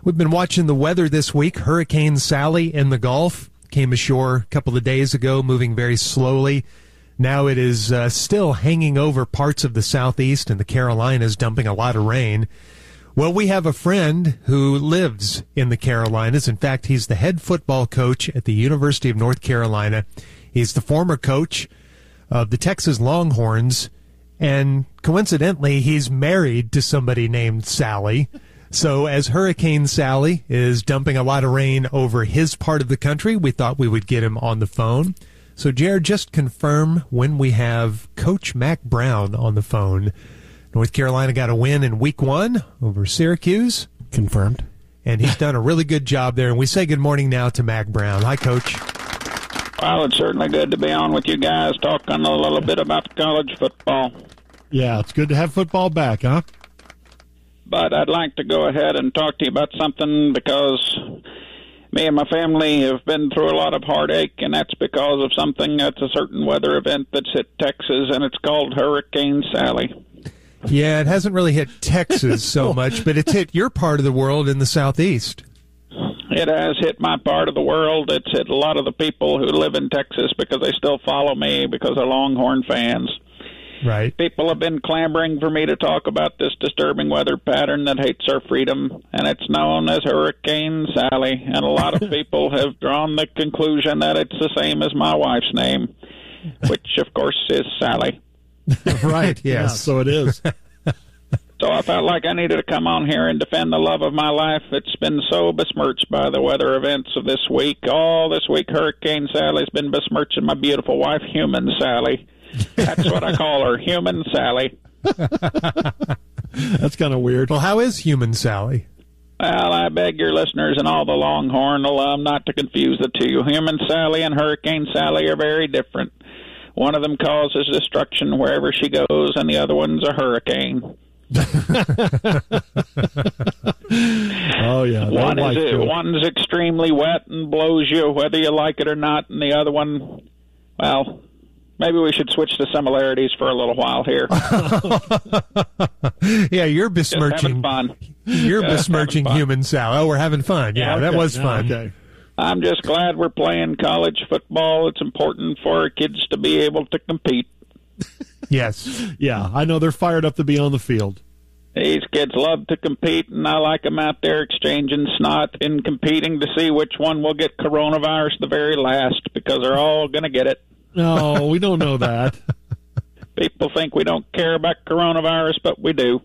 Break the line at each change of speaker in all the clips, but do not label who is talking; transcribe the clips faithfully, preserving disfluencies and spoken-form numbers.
We've been watching the weather this week. Hurricane Sally in the Gulf came ashore a couple of days ago, moving very slowly. Now it is uh, still hanging over parts of the southeast and the Carolinas, dumping a lot of rain. Well, we have a friend who lives in the Carolinas. In fact, he's the head football coach at the University of North Carolina. He's the former coach of the Texas Longhorns, and coincidentally, he's married to somebody named Sally. So as Hurricane Sally is dumping a lot of rain over his part of the country, we thought we would get him on the phone. So, Jared, just confirm when we have Coach Mack Brown on the phone. North Carolina got a win in week one over Syracuse.
Confirmed.
And he's done a really good job there. And we say good morning now to Mack Brown. Hi, Coach.
Well, it's certainly good to be on with you guys talking a little bit about college football.
Yeah, it's good to have football back, huh?
But I'd like to go ahead and talk to you about something because me and my family have been through a lot of heartache, and that's because of something that's a certain weather event that's hit Texas, and it's called Hurricane Sally.
Yeah, it hasn't really hit Texas so much, but it's hit your part of the world in the southeast.
It has hit my part of the world. It's hit a lot of the people who live in Texas because they still follow me because they're Longhorn fans.
Right.
People have been clamoring for me to talk about this disturbing weather pattern that hates our freedom, and it's known as Hurricane Sally. And a lot of people have drawn the conclusion that it's the same as my wife's name, which, of course, is Sally.
Right, yes.
Yeah, so it is.
So I felt like I needed to come on here and defend the love of my life. It's been so besmirched by the weather events of this week. All this week, Hurricane Sally's been besmirching my beautiful wife, Human Sally. That's what I call her, Human Sally.
That's kind of weird.
Well, how is Human Sally?
Well, I beg your listeners and all the Longhorn alum not to confuse the two. Human Sally and Hurricane Sally are very different. One of them causes destruction wherever she goes, and the other one's a hurricane.
Oh, yeah.
One is
like
it. One's extremely wet and blows you whether you like it or not, and the other one, well, maybe we should switch to similarities for a little while here.
Yeah, you're besmirching
fun.
You're
Just
besmirching Human Sally. Oh, we're having fun. Yeah,
okay.
that was fun.
Okay.
I'm just glad we're playing college football. It's important for our kids to be able to compete.
Yes.
Yeah, I know they're fired up to be on the field.
These kids love to compete, and I like them out there exchanging snot and competing to see which one will get coronavirus the very last, because they're all going to get it.
No, we don't know that.
People think we don't care about coronavirus, but we do.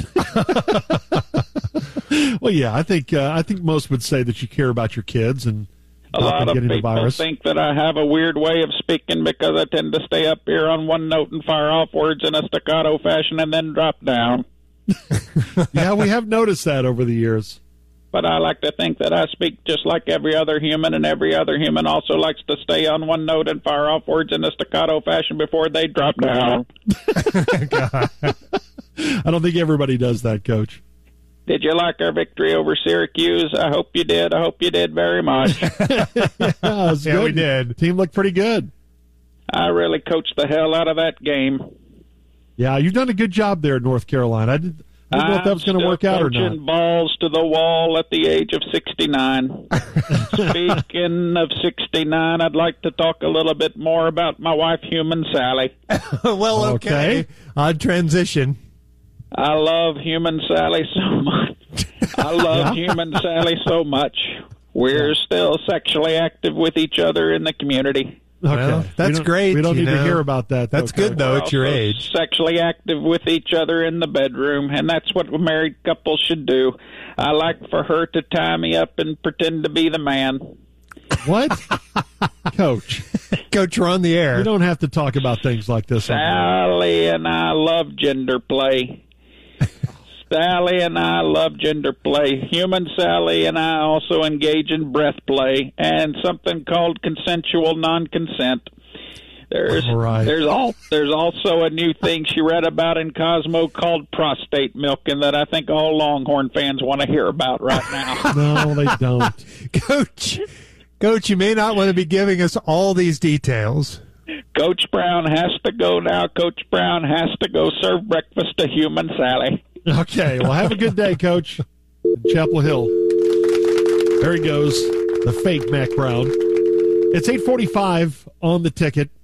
Well, yeah, I think uh, I think most would say that you care about your kids and
a lot of people
virus.
think that I have a weird way of speaking because I tend to stay up here on one note and fire off words in a staccato fashion and then drop down.
Yeah, we have noticed that over the years.
But I like to think that I speak just like every other human, and every other human also likes to stay on one note and fire off words in a staccato fashion before they drop down.
I don't think everybody does that, Coach.
Did you like our victory over Syracuse? I hope you did. I hope you did very much.
Yeah,
yeah we did.
Team looked pretty good.
I really coached the hell out of that game.
Yeah, you've done a good job there in North Carolina. I, did, I didn't know if that was going to work out or not.
Coaching balls to the wall at the age of sixty-nine. Speaking of sixty-nine, I'd like to talk a little bit more about my wife, Human Sally.
Well, okay. okay. Odd transition.
I love Human Sally so much. I love yeah. Human Sally so much. We're yeah. still sexually active with each other in the community.
Okay.
Well, that's
we
great.
We don't need
know.
to hear about that.
That's
though,
good, though,
We're
at your
also
age.
Sexually active with each other in the bedroom, and that's what a married couple should do. I like for her to tie me up and pretend to be the man.
What? Coach.
Coach, we're on the air.
We don't have to talk about things like this.
Sally and I love gender play. Sally and I love gender play. Human Sally and I also engage in breath play and something called consensual non-consent. There's
right.
there's all there's also a new thing she read about in Cosmo called prostate milking that I think all Longhorn fans want to hear about right now.
No, they don't.
Coach, Coach, you may not want to be giving us all these details.
Coach Brown has to go now. Coach Brown has to go serve breakfast to Human Sally.
Okay, well, have a good day, Coach. Chapel Hill. There he goes, the fake Mac Brown. It's eight forty-five on the ticket.